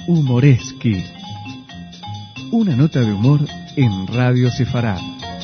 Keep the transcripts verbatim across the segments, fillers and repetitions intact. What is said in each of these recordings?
Humoreski. Una nota de humor en Radio Sefarad.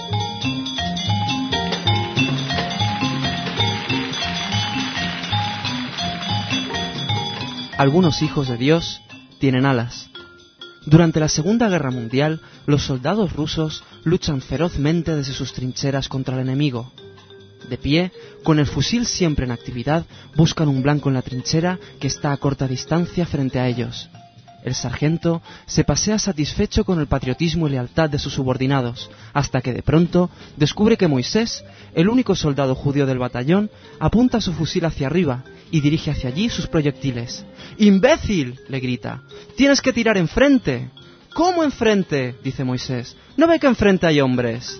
Algunos hijos de Dios tienen alas. Durante la Segunda Guerra Mundial, los soldados rusos luchan ferozmente desde sus trincheras contra el enemigo. De pie, con el fusil siempre en actividad, buscan un blanco en la trinchera que está a corta distancia frente a ellos. El sargento se pasea satisfecho con el patriotismo y lealtad de sus subordinados, hasta que de pronto descubre que Moisés, el único soldado judío del batallón, apunta su fusil hacia arriba y dirige hacia allí sus proyectiles. ¡Imbécil!, le grita. ¡Tienes que tirar enfrente! ¿Cómo enfrente?, dice Moisés. ¿No ve que enfrente hay hombres?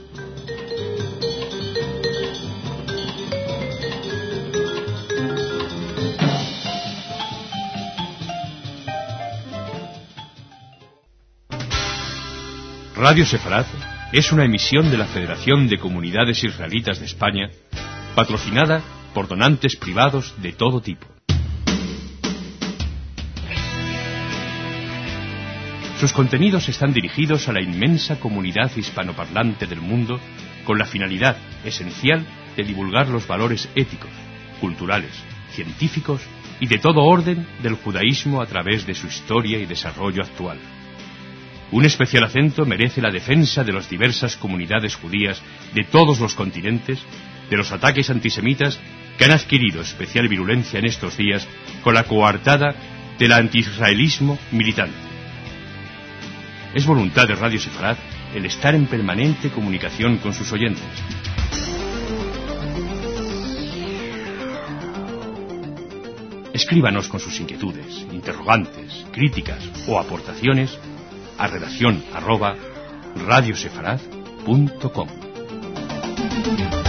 Radio Sefarad es una emisión de la Federación de Comunidades Israelitas de España, patrocinada por donantes privados de todo tipo. Sus contenidos están dirigidos a la inmensa comunidad hispanoparlante del mundo con la finalidad esencial de divulgar los valores éticos, culturales, científicos y de todo orden del judaísmo a través de su historia y desarrollo actual. Un especial acento merece la defensa de las diversas comunidades judías de todos los continentes de los ataques antisemitas que han adquirido especial virulencia en estos días con la coartada del antiisraelismo militante. Es voluntad de Radio Sefarad el estar en permanente comunicación con sus oyentes. Escríbanos con sus inquietudes, interrogantes, críticas o aportaciones a redacción arroba radiosefarad punto com.